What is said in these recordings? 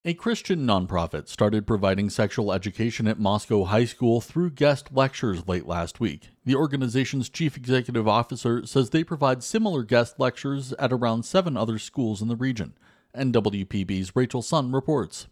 A Christian nonprofit started providing sexual education at Moscow High School through guest lectures late last week. The organization's chief executive officer says they provide similar guest lectures at around 7 other schools in the region. NWPB's Rachel Sun reports.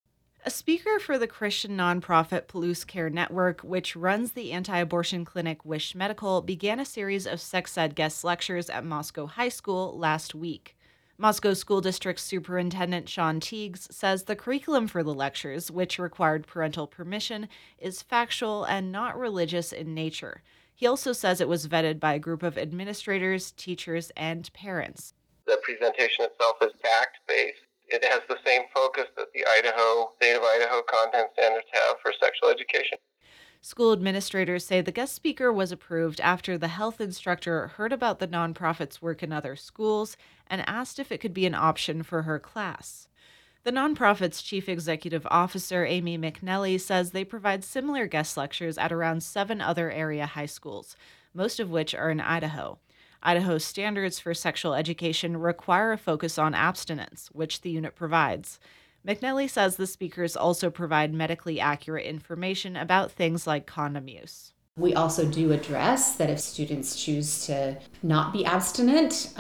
A speaker for the Christian nonprofit Palouse Care Network, which runs the anti-abortion clinic Wish Medical, began a series of sex ed guest lectures at Moscow High School last week. Moscow School District Superintendent Sean Teagues says the curriculum for the lectures, which required parental permission, is factual and not religious in nature. He also says it was vetted by a group of administrators, teachers, and parents. The presentation itself is fact-based. It has the same focus that the state of Idaho content standards have for sexual education. School administrators say the guest speaker was approved after the health instructor heard about the nonprofit's work in other schools and asked if it could be an option for her class. The nonprofit's chief executive officer, Amy McNelly, says they provide similar guest lectures at around 7 other area high schools, most of which are in Idaho. Idaho's standards for sexual education require a focus on abstinence, which the unit provides. McNelly says the speakers also provide medically accurate information about things like condom use. We also do address that if students choose to not be abstinent,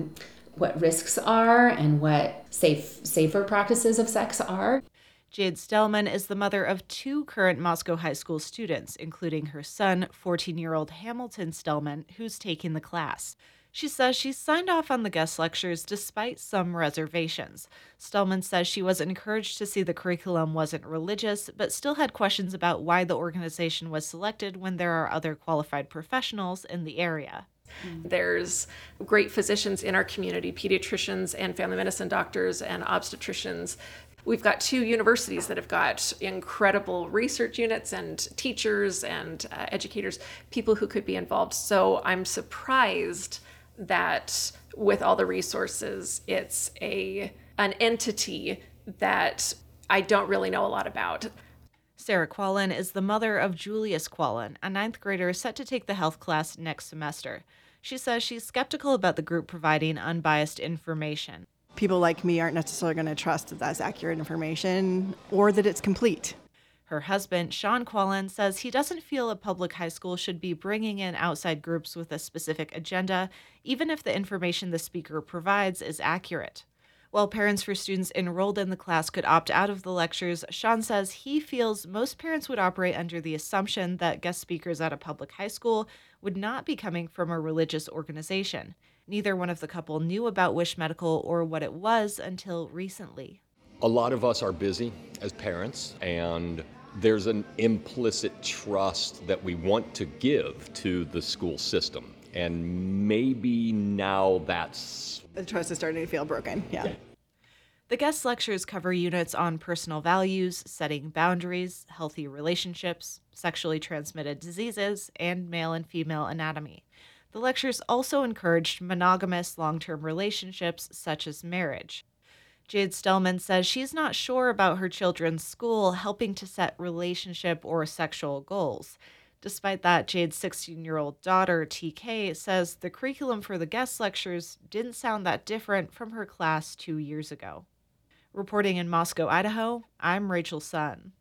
what risks are and what safer practices of sex are. Jade Stellman is the mother of 2 current Moscow High School students, including her son, 14-year-old Hamilton Stellman, who's taking the class. She says she signed off on the guest lectures despite some reservations. Stellman says she was encouraged to see the curriculum wasn't religious, but still had questions about why the organization was selected when there are other qualified professionals in the area. There's great physicians in our community, pediatricians and family medicine doctors and obstetricians. We've got 2 universities that have got incredible research units and teachers and educators, people who could be involved. So I'm surprised that with all the resources, it's an entity that I don't really know a lot about. Sarah Quallen is the mother of Julius Quallen, a 9th grader set to take the health class next semester. She says she's skeptical about the group providing unbiased information. People like me aren't necessarily going to trust that that's accurate information or that it's complete. Her husband, Sean Quallen, says he doesn't feel a public high school should be bringing in outside groups with a specific agenda, even if the information the speaker provides is accurate. While parents for students enrolled in the class could opt out of the lectures, Sean says he feels most parents would operate under the assumption that guest speakers at a public high school would not be coming from a religious organization. Neither one of the couple knew about Wish Medical or what it was until recently. A lot of us are busy as parents, and there's an implicit trust that we want to give to the school system. And maybe now the trust is starting to feel broken, yeah. The guest lectures cover units on personal values, setting boundaries, healthy relationships, sexually transmitted diseases, and male and female anatomy. The lectures also encouraged monogamous long-term relationships such as marriage. Jade Stellman says she's not sure about her children's school helping to set relationship or sexual goals. Despite that, Jade's 16-year-old daughter, TK, says the curriculum for the guest lectures didn't sound that different from her class 2 years ago. Reporting in Moscow, Idaho, I'm Rachel Sun.